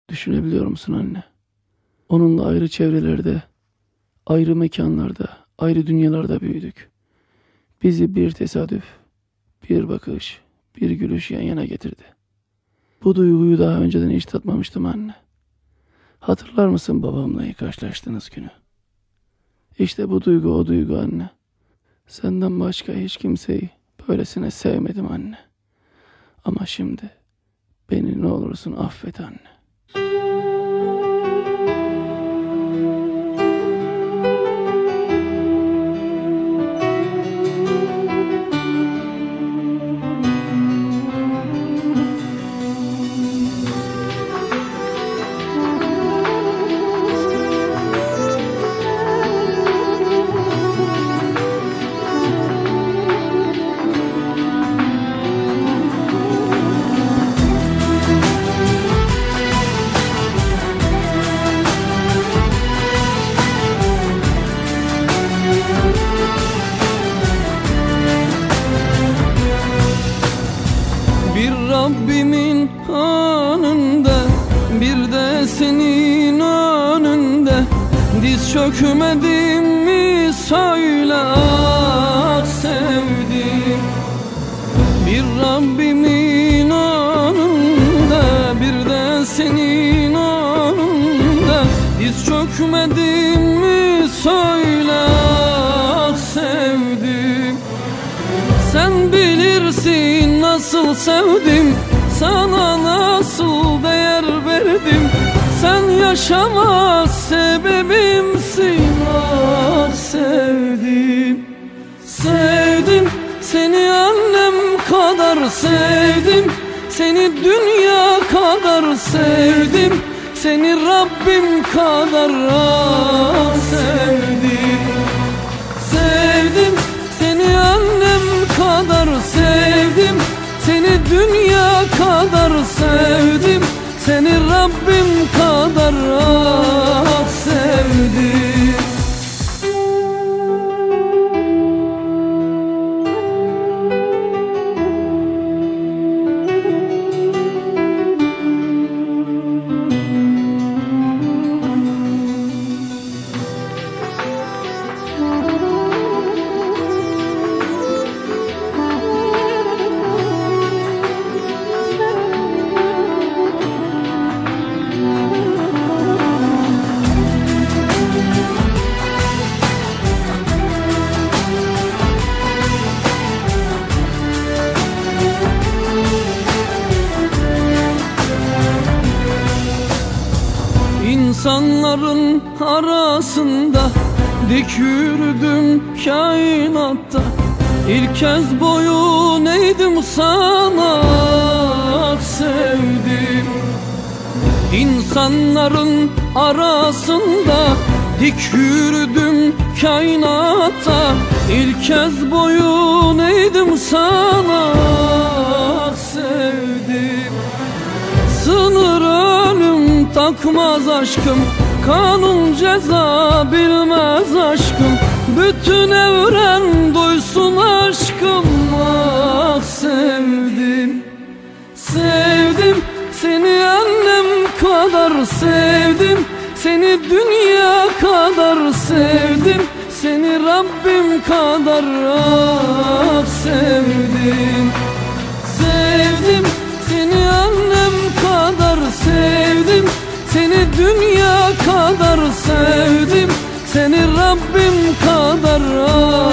Düşünebiliyor musun anne? Onunla ayrı çevrelerde, ayrı mekanlarda, ayrı dünyalarda büyüdük. Bizi bir tesadüf, bir bakış, bir gülüş yan yana getirdi. Bu duyguyu daha önceden hiç tatmamıştım anne. Hatırlar mısın babamla ilk karşılaştığınız günü? İşte bu duygu o duygu anne. Senden başka hiç kimseyi böylesine sevmedim anne. Ama şimdi beni ne olursun affet anne. Rabbimin anında, bir de senin önünde diz çökmedim mi söyle ah sevdim. Bir Rabbimin anında, bir de senin önünde diz çökmedim mi söyle ah sevdim. Sen bilirsin nasıl sevdim, sana nasıl değer verdim. Sen yaşamaz sebebimsin ah sevdim. Sevdim seni annem kadar sevdim, seni dünya kadar sevdim, seni Rabbim kadar ah sevdim. Sevdim seni annem kadar sevdim, seni dünya kadar sevdim, seni Rabbim kadar ah sevdim. İnsanların arasında dik yürüdüm kainatta, İlk kez boyun eğdim sana ah sevdim. İnsanların arasında dik yürüdüm kainatta, İlk kez boyun eğdim sana ah sevdim. Sınır ölüm takmaz aşkım, kanun ceza bilmez aşkım, bütün evren duysun aşkım ah sevdim. Sevdim seni annem kadar sevdim, seni dünya kadar sevdim, seni Rabbim kadar ah sevdim. Sevdim seni annem kadar sevdim, seni dünya kadar sevdim, seni Rabbim kadar